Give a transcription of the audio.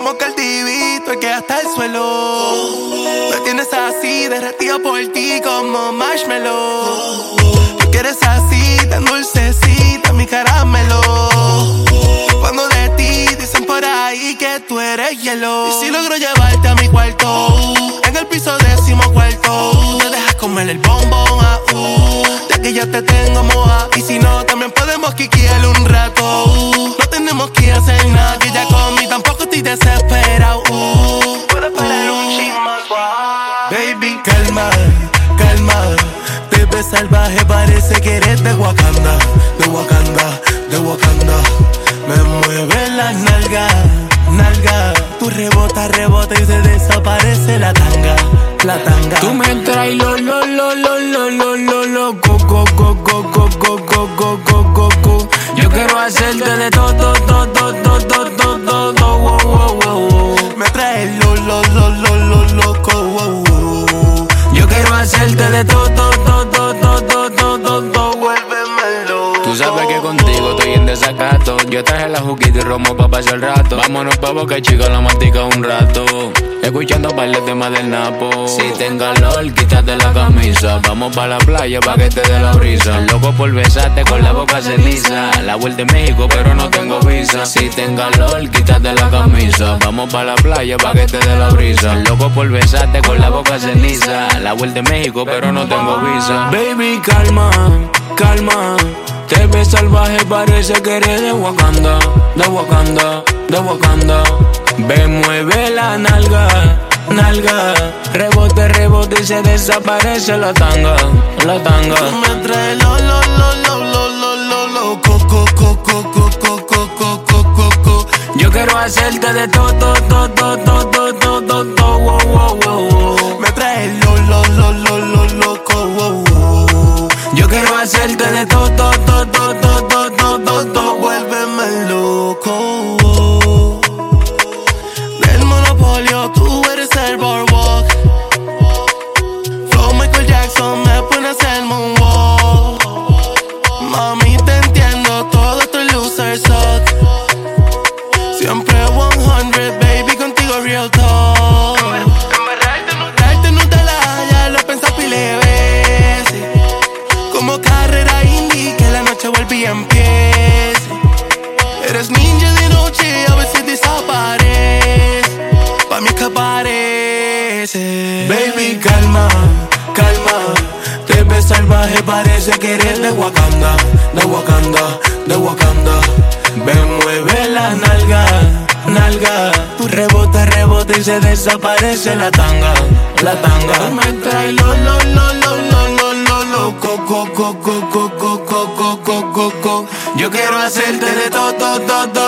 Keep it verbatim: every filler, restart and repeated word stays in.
como Cardi B, tú que hasta el suelo. Me tienes así, derretido por ti como marshmallow. Tú quieres así, tan dulcecita, mi caramelo. Cuando de ti dicen por ahí que tú eres hielo. Y si logro llevarte a mi cuarto, en el piso décimo cuarto, te dejas comer el bombón, ah, uh, ya que ya te tengo moja. Y si no, también podemos quiquear un rato, uh, no tenemos que hacer nada, que ya comí, tampoco estoy desesperado, uh, puedo esperar un chin más, wow. Baby, calma, calma, te ves salvaje, parece que eres de Wakanda, de Wakanda, de Wakanda. Me mueve las nalgas, nalga. Tu rebota, rebota y se desaparece la tanga, la tanga. Tú me traes lo, lo, lo, lo, lo, lo, lo, lo, go, go, go, go, go, go, go, go, go, go, go. Yo quiero hacerte de todo, todo, todo, todo, todo, todo, wow, wow, wow. Me traes lo, lo, lo, lo, lo, loco, wow, wow. Yo quiero hacerte de todo, todo, todo, todo, todo, todo, vuélveme loco. Tú sabes que contigo estoy en desacato. Yo traje la juquita y romo pa' pasar el rato. Vámonos pa' Boca Chica, la mastica un rato. Escuchando par de temas del Napo. Si ten calor, quítate la camisa. Vamos pa' la playa pa' que te dé la brisa. Loco por besarte con la boca ceniza. La vuelta en México pero no tengo visa. Si ten calor, quítate la camisa. Vamos pa' la playa pa' que te dé la brisa. Loco por besarte con la boca ceniza. La vuelta en México pero no tengo visa. Baby, calma, calma. Te ves salvaje, parece que eres de Wakanda, de Wakanda, de Wakanda. Ve, mueve la nalga, nalga. Rebote, rebote y se desaparece la tanga, la tanga. Tú me traes lo, lo, lo, lo, lo, lo, lo, lo, co, co, co, co, co, co, co, co, co, co, co. Yo quiero hacerte de todo, todo, todo, todo, todo, todo, todo, wow, wow, wow. Me traes lo, lo, lo, lo, lo, loco, wow, wow. Yo quiero hacerte de todo, todo, todo, todo, todo, todo, todo, vuélveme loco. Del monopolio, tú eres el boardwalk. Flow Michael Jackson, me pone a hacer moonwalk. Mami, te entiendo, todo estos losers suck. Siempre one hundred, baby, contigo real talk. Darte Nutella, ya lo pensé pile de veces. Como carrera indie, que la noche vuelve y empiece. Eres ninja de noche, a veces desaparece. Pa' mí que aparece. Baby, calma, calma. Te ves salvaje, parece que eres de Wakanda, de Wakanda, de Wakanda. Ven, mueve la nalga, nalga. Tu rebota, rebota y se desaparece la tanga, la tanga. Tú me traes lo, lo, lo, lo, lo, lo, lo, lo, co, co, co, co, co, co, co, co, co, co. Yo quiero hacerte de todo, todo, todo.